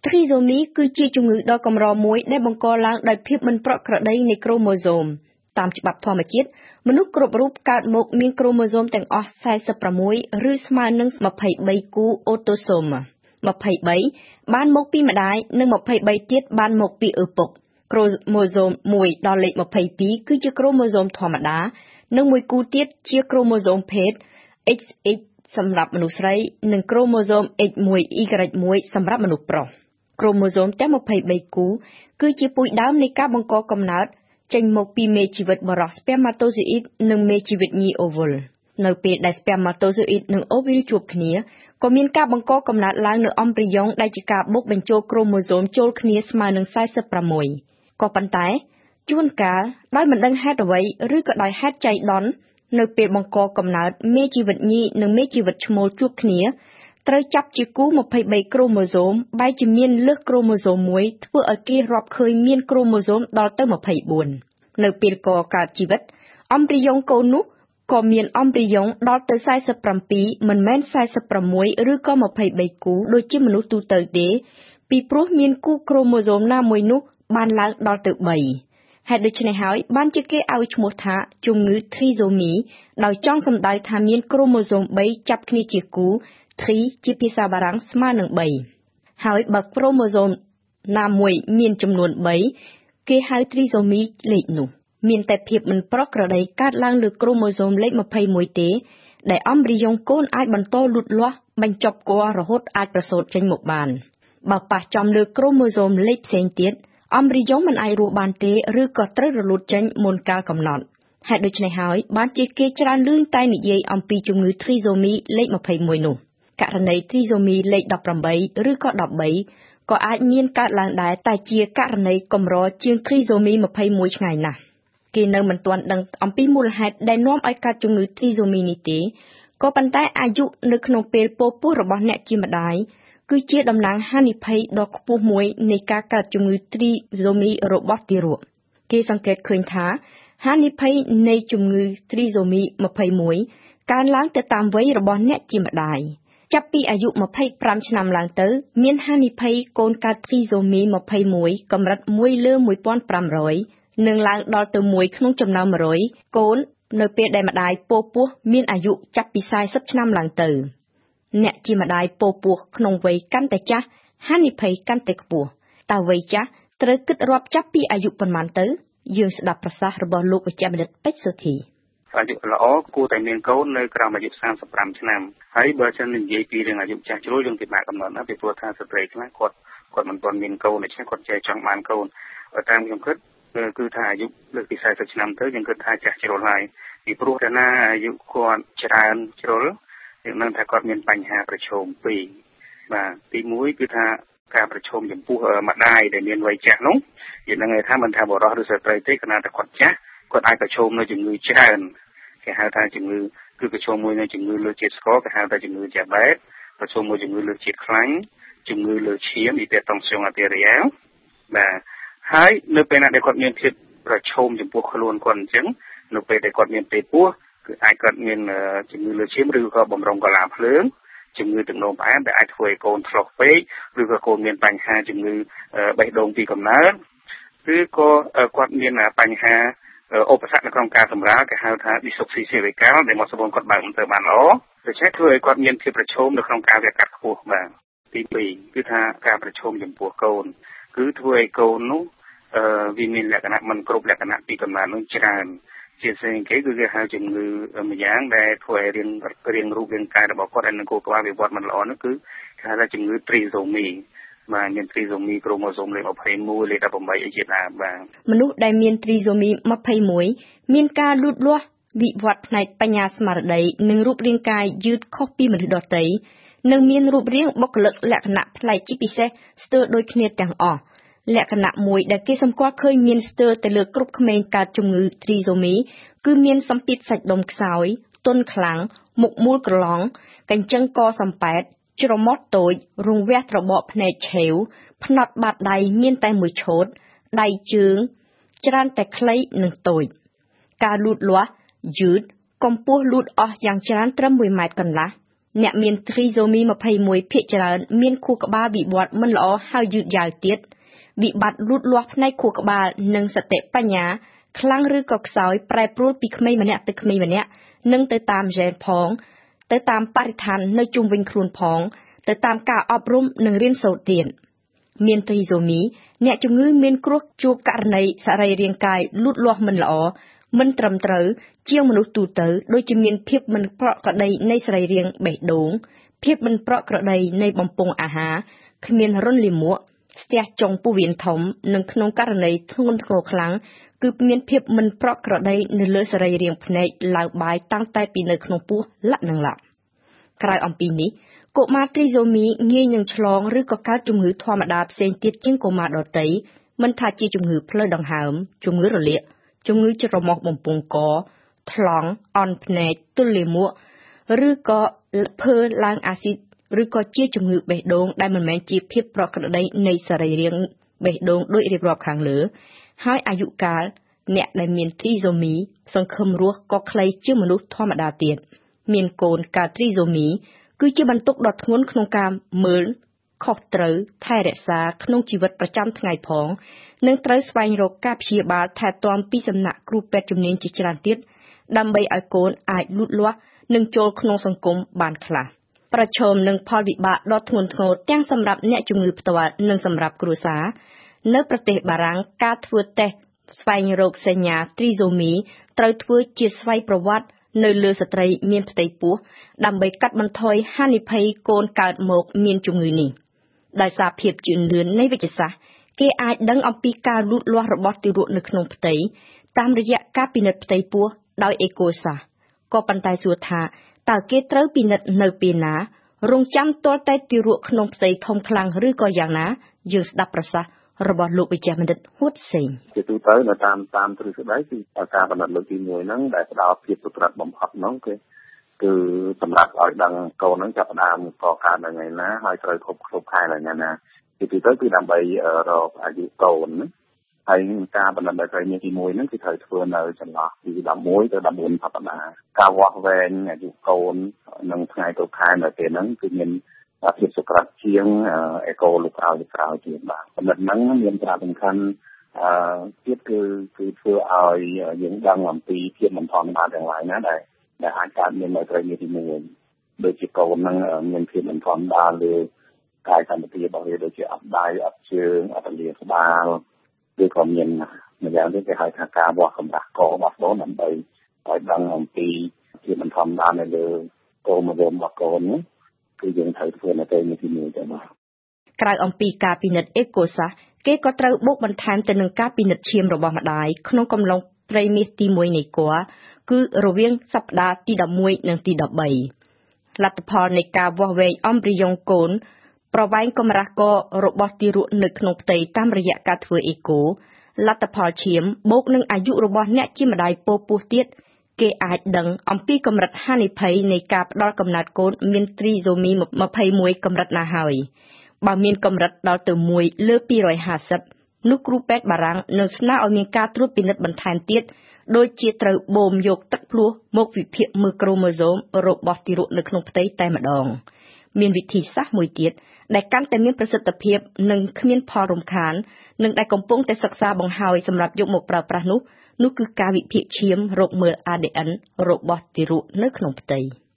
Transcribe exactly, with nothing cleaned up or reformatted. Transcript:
Trisomy គឺជាជំងឺដ៏កម្រមួយដែលបង្កឡើងដោយភាពមិនប្រក្រតីនៃក្រូម៉ូសូមតាមច្បាប់ធម្មជាតិមនុស្សគ្រប់រូបកើតមកមានក្រូម៉ូសូមទាំងអស់46ឬស្មើនឹង23គូអូតូសូម23បានមកពីម្ដាយនិង23ទៀតបានមកពីឪពុកក្រូម៉ូសូម1ដល់លេខ22គឺជាក្រូម៉ូសូមធម្មតានិងមួយគូទៀតជាក្រូម៉ូសូមភេទ เอ็กซ์ เอ็กซ์ សម្រាប់មនុស្សស្រីនិងក្រូម៉ូសូម เอ็กซ์ วัน អ៊ី วาย วัน សម្រាប់មនុស្សប្រុសក្រូម៉ូសូមទាំង23គូគឺជាពូជដើមនៃការបង្កកំណើតចេញមកពីមេជីវិតបរិសុទ្ធ spermatozoid និងមេជីវិតញី ovule នៅពេលដែល spermatozoid និង ovule ជួបគ្នាក៏មានការបង្កកំណើតឡើងនៅ embryon ដែលជាការបូកបញ្ចូលក្រូម៉ូសូមចូលគ្នាស្មើនឹង46ក៏ប៉ុន្តែជួនកាលដោយមិនដឹងហេតុអ្វីឬក៏ដោយហេតុចៃដន្យនៅពេលបង្កកំណើតមេជីវិតញីនិងមេជីវិតឈ្មោលជួបគ្នាត្រូវចាប់ជាគូ23ក្រូម៉ូសូមបែរជាមានលើសក្រូម៉ូសូមមួយធ្វើឲ្យគេរាប់ឃើញមានក្រូម៉ូសូមដល់ទៅ24នៅពេលកកើតជីវិតអម្ព្រីយ៉ុងកូននោះក៏មានអម្ព្រីយ៉ុងដល់ទៅ47មិនមែន46ឬក៏23គូដូចជាមនុស្សទូទៅទេពីព្រោះមានគូក្រូម៉ូសូមណាមួយនោះបានឡើងដល់ទៅ3ហេតុដូច្នេះហើយបានជាគេឲ្យឈ្មោះថាជំងឺ Trisomy ដោយចង់សំដៅថាមានក្រូម៉ូសូម3ចាប់គ្នាជាគូtri ជាភាសាបារាំងស្មើនឹង3ហើយបើក្រូម៉ូសូមណាមួយមានចំនួន3គេហៅ trisomy លេខនោះមានតែភាពមិនប្រក្រតីកើតឡើងលើក្រូម៉ូសូមលេខ21ទេដែលអម្ព្រីយ៉ុងកូនអាចបន្តលូតលាស់បញ្ចប់គល់រហូតអាចប្រសូតចេញមកបានបើប៉ះចំលើក្រូម៉ូសូមលេខផ្សេងទៀតអម្ព្រីយ៉ុងមិនអាចរស់បានទេឬក៏ត្រូវរលូតចេញមុនកាលកំណត់ហេតុដូច្នេះហើយបានជាគេច្រើនលឿនតែនិយាយអំពីជំងឺ trisomy លេខ21នោះករណី trisomy លេខ18ឬក៏13ក៏អាចមានកើតឡើងដែរតែជាករណីកម្រជាង trisomy 21ឆ្ងាយណាស់គេនៅមិនទាន់ដឹងអំពីមូលហេតុដែលនាំឲ្យកើតជំងឺ trisomy នេះទេក៏ប៉ុន្តែអាយុនៅក្នុងពេលពោពោះរបស់អ្នកជាម្ដាយគឺជាតំណាងហានិភ័យដ៏ខ្ពស់មួយនៃការកើតជំងឺ trisomy របស់ទារកគេសង្កេតឃើញថាហានិភ័យនៃជំងឺ trisomy 21កើនឡើងទៅតាមវ័យរបស់អ្នកជាម្ដាយចាប់ពីអាយុ25ឆ្នាំឡើងទៅមានហានិភ័យកូនកើត trisomy 21កម្រិត1លើ1500និងឡើងដល់ទៅ1ក្នុងចំណោម100កូននៅពេលដែលម្ដាយពោពោះមានអាយុចាប់ពី40ឆ្នាំឡើងទៅអ្នកជាម្ដាយពោពោះក្នុងវ័យកាន់តែចាស់ហានិភ័យកាន់តែខ្ពស់តើវ័យចាស់ត្រូវគិតរាប់ចាប់ពីអាយុប៉ុន្មានទៅយើងស្ដាប់ប្រសាសន៍របស់លោកវិជ្ជបណ្ឌិតពេជ្រសុធីអាយុល្អគួរតែមានកូននៅក្រោមអាយុ35ឆ្នាំហើយបើចឹងនិយាយពីរឿងអាយុចាស់ជ្រុលយើងពិបាកកំណត់ណាពីព្រោះថាស្ត្រីខ្លះគាត់គាត់មិនទាន់មានកូនដូច្នេះគាត់ចេះចង់បានកូនតាមខ្ញុំគិតគឺថាអាយុលើសពី40ឆ្នាំទៅយើងគិតថាចាស់ជ្រុលហើយពីព្រោះកាលណាអាយុគាត់ច្រើនជ្រុលយើងនឹងថាគាត់មានបញ្ហាប្រឈមពីរបាទទីមួយគឺថាការប្រឈមចំពោះម្ដាយដែលមានវ័យចាស់នោះយើងនឹងថាមិនថាបុរសឬស្ត្រីទេគណៈតែគាត់ចាស់គាត់អាចប្រឈមនៅជំងឺច្រើនគេហៅថាជំងឺគឺប្រឈមមួយនៅជំងឺលើជាតិស្ករគេហៅថាជំងឺ diabetes ប្រឈមមួយជំងឺលើជាតិខ្លាញ់ជំងឺលើឈាម hypertension arterial បាទហើយនៅពេលណាដែលគាត់មានភាពប្រឈមចំពោះខ្លួនគាត់អញ្ចឹងនៅពេលដែលគាត់មានពេលពោះគឺអាចគាត់មានជំងឺលើឈាមឬក៏បំរុងកលាភ្លើងជំងឺទឹកនោមផ្អែមដែលអាចធ្វើឲ្យកូនឆ្លុះពេកឬក៏កូនមានបញ្ហាជំងឺបេះដូងពីកំណើតឬក៏គាត់មានបញ្ហាឧបសគ្គនៅក្នុងការសម្រាលគេហៅថា dystoxia cervical ដែលមកស្បូនគាត់បើកមិនទៅបានល្អដូច្នេះធ្វើឲ្យគាត់មានភាពប្រឈមនៅក្នុងការវាកាត់ខ្ពស់បាទទីពីរគឺថាការប្រឈមចំពោះកូនគឺធ្វើឲ្យកូននោះអឺវាមានលក្ខណៈមិនគ្រប់លក្ខណៈពីកំណើតនោះច្រើនជាផ្សេងគេគឺគេហៅជំងឺមួយយ៉ាងដែលធ្វើឲ្យរៀងរៀងរូបរាងកាយរបស់គាត់ឲ្យនឹងគោលការណ៍វិវត្តមិនល្អនោះគឺគេហៅថាជំងឺ trisomyបាទមាន trisomy ក្រូម៉ូសូមលេខ21លេខ18អីជាដើមបាទមនុស្សដែលមាន trisomy 21មានការលូតលាស់វិវត្តផ្នែកបញ្ញាស្មារតីនិងរូបរាងកាយយឺតខុសពីមនុស្សដទៃនិងមានរូបរាងបុគ្គលិកលក្ខណៈប្លែកជាពិសេសស្ទើរដូចគ្នាទាំងអស់លក្ខណៈមួយដែលគេសម្គាល់ឃើញមានស្ទើរទៅលើគ្រប់ក្មេងកើតជំងឺ trisomy គឺមានសម្ពាធសាច់ដុំខ្សោយទន់ខ្លាំងមុខមូលក្រឡង់កញ្ចឹងកសំប៉ែតច្រមុះតូចរង្វះត្របកភ្នែកឆេវផ្នត់បាតដៃមានតែមួយឈុតដៃជើងច្រើនតែខ្លីនិងតូចការលូតលាស់យឺតកម្ពស់លូតអស់យ៉ាងច្រើនត្រឹម1ម៉ែត្រកន្លះអ្នកមានទ្រីសូមីยี่สิบเอ็ดភាគច្រើនមានខួរក្បាលវិវត្តមិនល្អហើយយឺតយ៉ាវទៀតវិបត្តិលូតលាស់ផ្នែកខួរក្បាលនិងសតិបញ្ញាខ្លាំងឬក៏ខ្សោយប្រែប្រួលពីក្មេងម្នាក់ទៅក្មេងម្នាក់និងទៅតាមហ្សែនផងទៅតាមបរិស្ថាននៅជុំវិញខ្លួនផងទៅតាមការអប់រំនិងរៀនសូត្រទៀតមានទ្រីសូមីអ្នកជំងឺមានគ្រោះជួបករណីសរីរាង្គកាយលូតលាស់មិនល្អមិនត្រឹមត្រូវជាងមនុស្សទូទៅដូចជាមានភាពមិនប្រក្រតីនៃសរីរាង្គបេះដូងភាពមិនប្រក្រតីនៃបំពង់អាហារគ្មានរន្ធលាមកស្ទះចុងពោះវៀនធំនិងក្នុងករណីធ្ងន់ធ្ងរខ្លាំងគឺមានភាពមិនប្រក្រតីនៅលើសរីរាង្គភ្នែកឡើងបាយតាំងតែពីនៅក្នុងពោះលក្ខនឹងឡាក់ក្រៅអំពីនេះកុមារទ្រីសូមីងាយនឹងឆ្លងឬក៏កើតជំងឺធម្មតាផ្សេងទៀតជាងកុមារដទៃមិនថាជាជំងឺផ្លូវដង្ហើមជំងឺរលាកជំងឺច្រមុះបំពង់កថ្លង់អន់ភ្នែកទល់លាមកឬក៏ភើឡើងអាស៊ីតឬក៏ជាជំងឺបេះដូងដែលមិនមែនជាភាពប្រក្រតីនៃសរីរាង្គបេះដូងដោយរៀបរាប់ខាងលើហើយអាយុកាលអ្នកដែលមានទ្រីសូមីសង្ឃឹមរស់ក៏ខ្លីជាងមនុស្សធម្មតាទៀតមានកូនកើតទ្រីសូមីគឺជាបន្ទុកដ៏ធ្ងន់ក្នុងការមើលខុសត្រូវថែរក្សាក្នុងជីវិតប្រចាំថ្ងៃផងនិងត្រូវស្វែងរកការព្យាបាលថែទាំពីសំណាក់គ្រូពេទ្យជំនាញជាច្រើនទៀតដើម្បីឲ្យកូនអាចលូតលាស់និងចូលក្នុងសង្គមបានខ្លះប្រឈមនឹងផលវិបាកដ៏ធ្ងន់ធ្ងរទាំងសម្រាប់អ្នកជំងឺផ្ទាល់និងសម្រាប់គ្រួសារនៅប្រទេសបារាំងការធ្វើតេស្តស្វែងរកសញ្ញាទ្រីសូមីត្រូវធ្វើជាស្វ័យប្រវត្តិនៅលើស្ត្រីមានផ្ទៃពោះដើម្បីកាត់បន្ថយហានិភ័យកូនកើតមកមានជំងឺនេះដោយសារភាពជឿនលឿននៃវិទ្យាសាស្ត្រគេអាចដឹងអំពីការលូតលាស់របស់ទារកនៅក្នុងផ្ទៃតាមរយៈការពិនិត្យផ្ទៃពោះដោយអេកូសាសក៏ប៉ុន្តែសួរថាតើគេត្រូវពិនិត្យនៅពេលណារងចាំទាល់តែទារកក្នុងផ្ទៃធំខ្លាំងឬក៏យ៉ាងណាយើងស្ដាប់ប្រសាសន៍របស់លោកវិជ្ជបណ្ឌិតហួតសេងជាទូទៅនៅតាមតាមទ្រឹស្ដីគឺការបណ្ឌិតលើកទីមួយហ្នឹងដែលផ្ដល់ភាពសុក្រិតបំផុតហ្នឹងគឺគឺសម្រាប់ឲ្យដឹងកូនហ្នឹងចាប់ផ្ដើមកកើតនៅថ្ងៃណាហើយត្រូវគ្រប់គ្រប់ខែនៅថ្ងៃណាជាទូទៅគឺដើម្បីរកអាយុកូនណាហើយការបណ្ឌិតលើកទីមួយហ្នឹងគឺត្រូវធ្វើនៅចន្លោះពីដប់មួយទៅដប់បួនសប្តាហ៍ការវាស់វែងអាយុកូននឹងថ្ងៃទៅខែនៅពេលហ្នឹងគឺមានភាពសុក្រិតជាងអេកូលោកក្រោយលោកក្រោយទៀតបាទបណ្ឌិតហ្នឹងមានសារៈសំខាន់អឺទៀតគឺគឺធ្វើឲ្យយើងដឹងអំពីភាពមិនធម្មតាទាំងឡាយណាដែលដែលអាចកើតមាននៅត្រីនេះទីមួយដូចជាកូនហ្នឹងមានភាពមិនធម្មតាលើកាយសម្បត្តិរបស់វាដូចជាអត់ដៃអត់ជើងអត់លាក្បាលឬក៏មានម្យ៉ាងទៀតគេហៅថាការវាស់កម្រាស់ករបស់កូនដើម្បីឲ្យដឹងអំពីភាពមិនធម្មតានៅលើកូនមួយរបស់កូនគឺយើងត្រូវធ្វើនៅត្រីនេះទីមួយទៅបាទក្រៅអំពីការពិនិត្យអេកូសាសគេក៏ត្រូវបូកបន្ថែមទៅនឹងការពិនិត្យឈាមរបស់ម្ដាយក្នុងកំឡុងត្រីមាសទីមួយនៃគភ៌គឺរវាងសប្តាហ៍ទីដប់មួយនិងទីដប់បីលទ្ធផលនៃការវាស់វែងអំព្រីយ៉ុងកូនប្រវែងកម្រាស់ករបស់ទារកនៅក្នុងផ្ទៃតាមរយៈការធ្វើអេកូលទ្ធផលឈាមបូកនឹងអាយុរបស់អ្នកជាម្ដាយពោពោះទៀតគេអាចដឹងអំពីកម្រិតហានិភ័យនៃការផ្ដល់កំណើតកូនមានទ្រីសូមីยี่สิบเอ็ดកម្រិតណាហើយបើមានកម្រិតដល់ទៅមួយលើពីរห้าสิบនោះគ្រូពេទ្យបារាំងនឹងស្នើឲ្យមានការត្រួតពិនិត្យបន្ថែមទៀតដូចជាត្រូវបូមយកទឹកភ្លោះមកវិភាគមើលក្រូម៉ូសូមរបស់ទារកនៅក្នុងផ្ទៃតែម្ដងមានវិធីសាស្ត្រមួយទៀតដែលកាន់តែមានប្រសិទ្ធភាពនិងគ្មានផលរំខាននិងដែលកំពុងតែសិក្សាបង្ហើយសម្រាប់យកមកប្រើប្រាស់នោះនោះគឺការវិភាគឈាមរកមើល អា ដេ អិន របស់ទារកនៅក្នុងផ្ទៃ